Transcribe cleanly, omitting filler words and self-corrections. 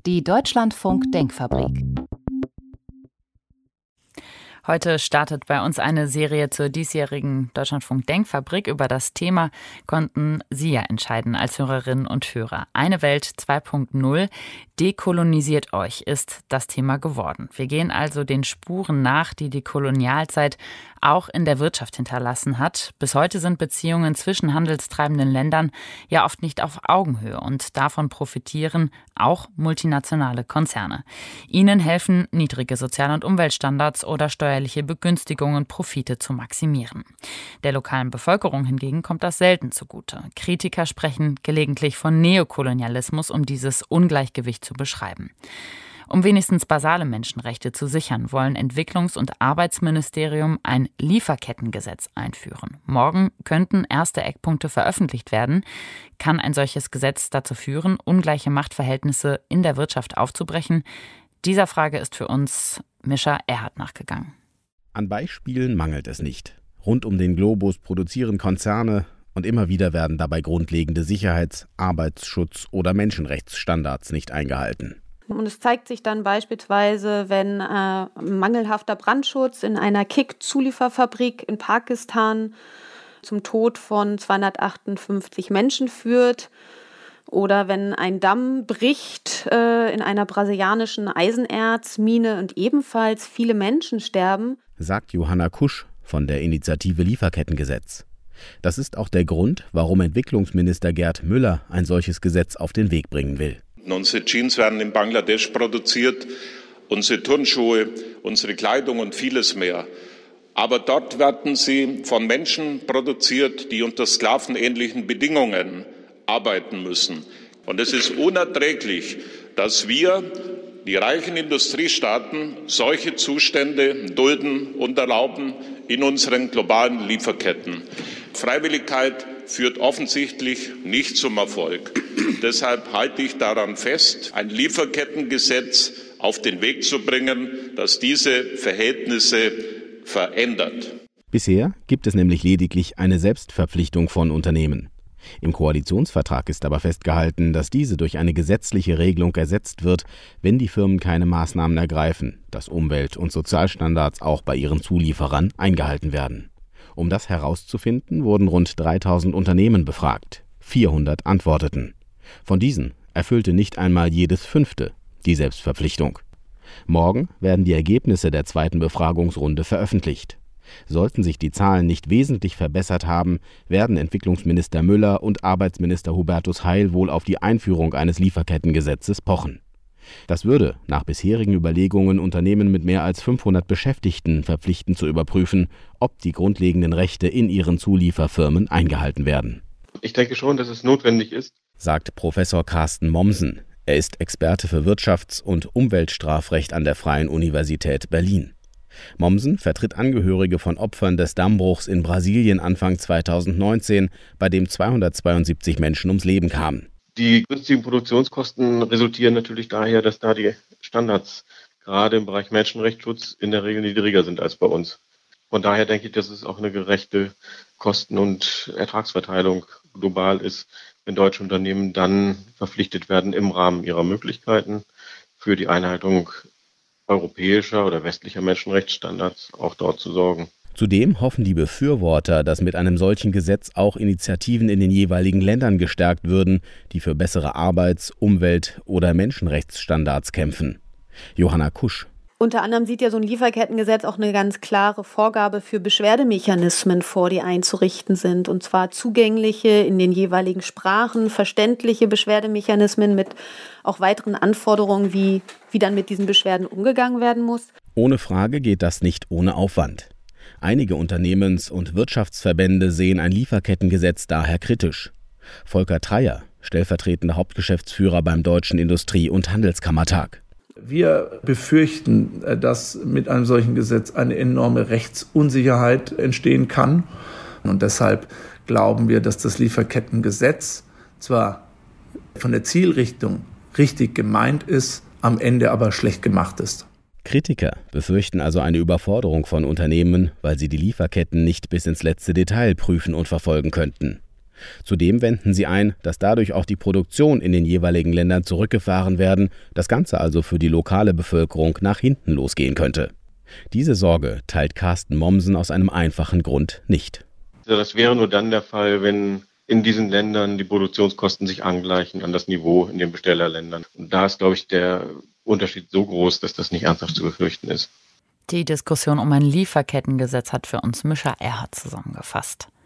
Die Deutschlandfunk-Denkfabrik. Heute startet bei uns eine Serie zur diesjährigen Deutschlandfunk-Denkfabrik. Über das Thema konnten Sie ja entscheiden als Hörerinnen und Hörer. Eine Welt 2.0, dekolonisiert euch, ist das Thema geworden. Wir gehen also den Spuren nach, die die Kolonialzeit auch in der Wirtschaft hinterlassen hat. Bis heute sind Beziehungen zwischen handelstreibenden Ländern ja oft nicht auf Augenhöhe und davon profitieren auch multinationale Konzerne. Ihnen helfen niedrige Sozial- und Umweltstandards oder steuerliche Begünstigungen, Profite zu maximieren. Der lokalen Bevölkerung hingegen kommt das selten zugute. Kritiker sprechen gelegentlich von Neokolonialismus, um dieses Ungleichgewicht zu beschreiben. Um wenigstens basale Menschenrechte zu sichern, wollen Entwicklungs- und Arbeitsministerium ein Lieferkettengesetz einführen. Morgen könnten erste Eckpunkte veröffentlicht werden. Kann ein solches Gesetz dazu führen, ungleiche Machtverhältnisse in der Wirtschaft aufzubrechen? Dieser Frage ist für uns Mischa Erhardt nachgegangen. An Beispielen mangelt es nicht. Rund um den Globus produzieren Konzerne und immer wieder werden dabei grundlegende Sicherheits-, Arbeitsschutz- oder Menschenrechtsstandards nicht eingehalten. Und es zeigt sich dann beispielsweise, wenn mangelhafter Brandschutz in einer Kick-Zulieferfabrik in Pakistan zum Tod von 258 Menschen führt oder wenn ein Damm bricht in einer brasilianischen Eisenerzmine und ebenfalls viele Menschen sterben. Sagt Johanna Kusch von der Initiative Lieferkettengesetz. Das ist auch der Grund, warum Entwicklungsminister Gerd Müller ein solches Gesetz auf den Weg bringen will. Unsere Jeans werden in Bangladesch produziert, unsere Turnschuhe, unsere Kleidung und vieles mehr. Aber dort werden sie von Menschen produziert, die unter sklavenähnlichen Bedingungen arbeiten müssen. Und es ist unerträglich, dass wir, die reichen Industriestaaten, solche Zustände dulden und erlauben in unseren globalen Lieferketten. Freiwilligkeit führt offensichtlich nicht zum Erfolg. Deshalb halte ich daran fest, ein Lieferkettengesetz auf den Weg zu bringen, das diese Verhältnisse verändert. Bisher gibt es nämlich lediglich eine Selbstverpflichtung von Unternehmen. Im Koalitionsvertrag ist aber festgehalten, dass diese durch eine gesetzliche Regelung ersetzt wird, wenn die Firmen keine Maßnahmen ergreifen, dass Umwelt- und Sozialstandards auch bei ihren Zulieferern eingehalten werden. Um das herauszufinden, wurden rund 3000 Unternehmen befragt. 400 antworteten. Von diesen erfüllte nicht einmal jedes 5. die Selbstverpflichtung. Morgen werden die Ergebnisse der zweiten Befragungsrunde veröffentlicht. Sollten sich die Zahlen nicht wesentlich verbessert haben, werden Entwicklungsminister Müller und Arbeitsminister Hubertus Heil wohl auf die Einführung eines Lieferkettengesetzes pochen. Das würde nach bisherigen Überlegungen Unternehmen mit mehr als 500 Beschäftigten verpflichten zu überprüfen, ob die grundlegenden Rechte in ihren Zulieferfirmen eingehalten werden. Ich denke schon, dass es notwendig ist, sagt Professor Carsten Mommsen. Er ist Experte für Wirtschafts- und Umweltstrafrecht an der Freien Universität Berlin. Mommsen vertritt Angehörige von Opfern des Dammbruchs in Brasilien Anfang 2019, bei dem 272 Menschen ums Leben kamen. Die günstigen Produktionskosten resultieren natürlich daher, dass da die Standards gerade im Bereich Menschenrechtsschutz in der Regel niedriger sind als bei uns. Von daher denke ich, dass es auch eine gerechte Kosten- und Ertragsverteilung global ist, wenn deutsche Unternehmen dann verpflichtet werden, im Rahmen ihrer Möglichkeiten für die Einhaltung europäischer oder westlicher Menschenrechtsstandards auch dort zu sorgen. Zudem hoffen die Befürworter, dass mit einem solchen Gesetz auch Initiativen in den jeweiligen Ländern gestärkt würden, die für bessere Arbeits-, Umwelt- oder Menschenrechtsstandards kämpfen. Johanna Kusch. Unter anderem sieht ja so ein Lieferkettengesetz auch eine ganz klare Vorgabe für Beschwerdemechanismen vor, die einzurichten sind. Und zwar zugängliche, in den jeweiligen Sprachen, verständliche Beschwerdemechanismen mit auch weiteren Anforderungen, wie dann mit diesen Beschwerden umgegangen werden muss. Ohne Frage geht das nicht ohne Aufwand. Einige Unternehmens- und Wirtschaftsverbände sehen ein Lieferkettengesetz daher kritisch. Volker Treyer, stellvertretender Hauptgeschäftsführer beim Deutschen Industrie- und Handelskammertag. Wir befürchten, dass mit einem solchen Gesetz eine enorme Rechtsunsicherheit entstehen kann. Und deshalb glauben wir, dass das Lieferkettengesetz zwar von der Zielrichtung richtig gemeint ist, am Ende aber schlecht gemacht ist. Kritiker befürchten also eine Überforderung von Unternehmen, weil sie die Lieferketten nicht bis ins letzte Detail prüfen und verfolgen könnten. Zudem wenden sie ein, dass dadurch auch die Produktion in den jeweiligen Ländern zurückgefahren werden, das Ganze also für die lokale Bevölkerung nach hinten losgehen könnte. Diese Sorge teilt Carsten Mommsen aus einem einfachen Grund nicht. Das wäre nur dann der Fall, wenn in diesen Ländern die Produktionskosten sich angleichen an das Niveau in den Bestellerländern. Und da ist, glaube ich, der Unterschied so groß, dass das nicht ernsthaft zu befürchten ist. Die Diskussion um ein Lieferkettengesetz hat für uns Mischa Erhardt zusammengefasst.